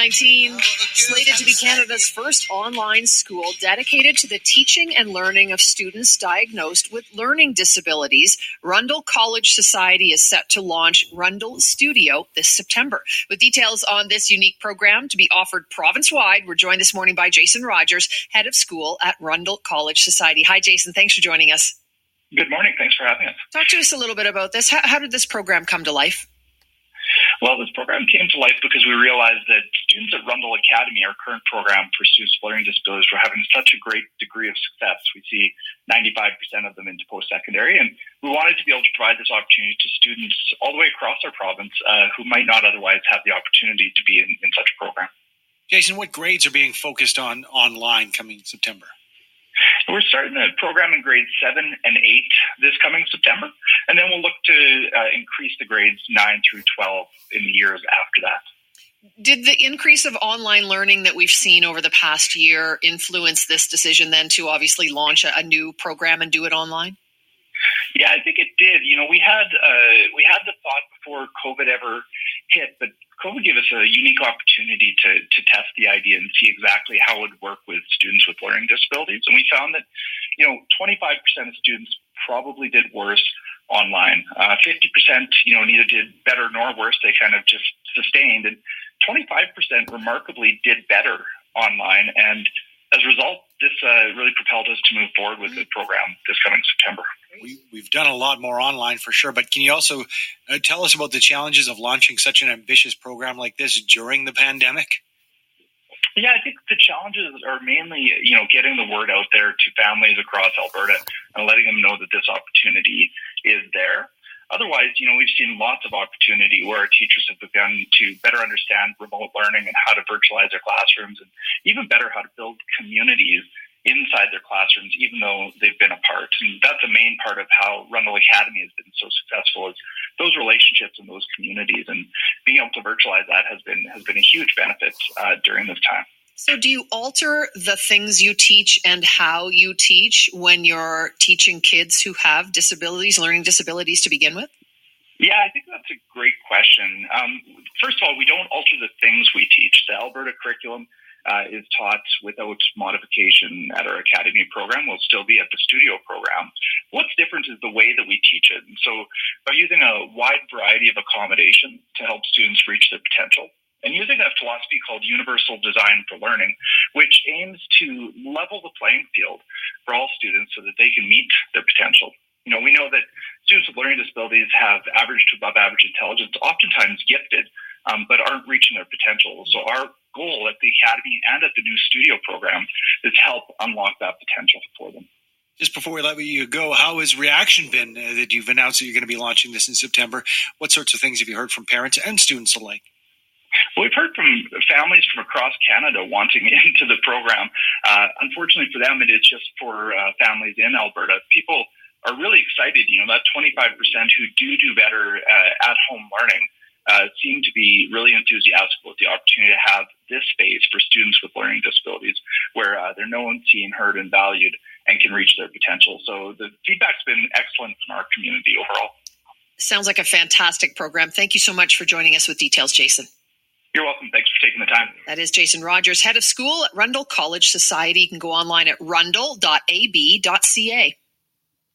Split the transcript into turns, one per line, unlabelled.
COVID-19 slated to be Canada's first online school dedicated to the teaching and learning of students diagnosed with learning disabilities. Rundle College Society is set to launch Rundle Studio this September. With details on this unique program to be offered province-wide, we're joined this morning by Jason Rogers, head of school at Rundle College Society. Hi, Jason. Thanks for joining us.
Good morning. Thanks for having us.
Talk to us a little bit about this. How did this program come to life?
Well, this program came to life because we realized that students at Rundle Academy, our current program for students with learning disabilities, were having such a great degree of success. We see 95% of them into post-secondary, and we wanted to be able to provide this opportunity to students all the way across our province who might not otherwise have the opportunity to be in such a program.
Jason, what grades are being focused on online coming September?
We're starting the program in grades 7 and 8 this coming September, and then we'll look to increase the grades 9 through 12 in the years after that.
Did the increase of online learning that we've seen over the past year influence this decision then to obviously launch a new program and do it online?
Yeah, I think it did. You know, we had the thought before COVID ever hit, but COVID gave us a unique opportunity to test the idea and see exactly how it would work with students with learning disabilities. And we found that, 25% of students probably did worse online. 50%, neither did better nor worse. They kind of just sustained. And 25% remarkably did better online. And as a result, this really propelled us to move forward with the program this coming September.
We've done a lot more online for sure, but can you also tell us about the challenges of launching such an ambitious program like this during the pandemic?
Yeah, I think the challenges are mainly, getting the word out there to families across Alberta and letting them know that this opportunity is there. Otherwise, we've seen lots of opportunity where our teachers have begun to better understand remote learning and how to virtualize their classrooms, and even better how to build communities inside their classrooms, even though they've been apart. And that's the main part of how Rundle Academy has been so successful, is those relationships and those communities. And being able to virtualize that has been a huge benefit during this time.
So do you alter the things you teach and how you teach when you're teaching kids who have disabilities, learning disabilities to begin with?
Yeah, I think that's a great question. First of all, we don't alter the things we teach. The Alberta curriculum is taught without modification at our academy program. We'll still be at the studio program. What's different is the way that we teach it. And so by using a wide variety of accommodation to help students reach their potential, and using a philosophy called universal design for learning, which aims to level the playing field for all students so that they can meet their potential. We know that students with learning disabilities have average to above average intelligence, oftentimes gifted, but aren't reaching their potential. So our goal at the Academy and at the new studio program is to help unlock that potential for them.
Just before we let you go, how has reaction been that you've announced that you're going to be launching this in September? What sorts of things have you heard from parents and students alike?
Well, we've heard from families from across Canada wanting into the program. Unfortunately for them, it is just for families in Alberta. People are really excited. That 25% who do better at home learning seem to be really enthusiastic about the opportunity to have this space for students with learning disabilities where they're known, seen, heard, and valued and can reach their potential. So the feedback's been excellent from our community overall.
Sounds like a fantastic program. Thank you so much for joining us with details, Jason.
You're welcome. Thanks for taking the time.
That is Jason Rogers, head of school at Rundle College Society. You can go online at rundle.ab.ca.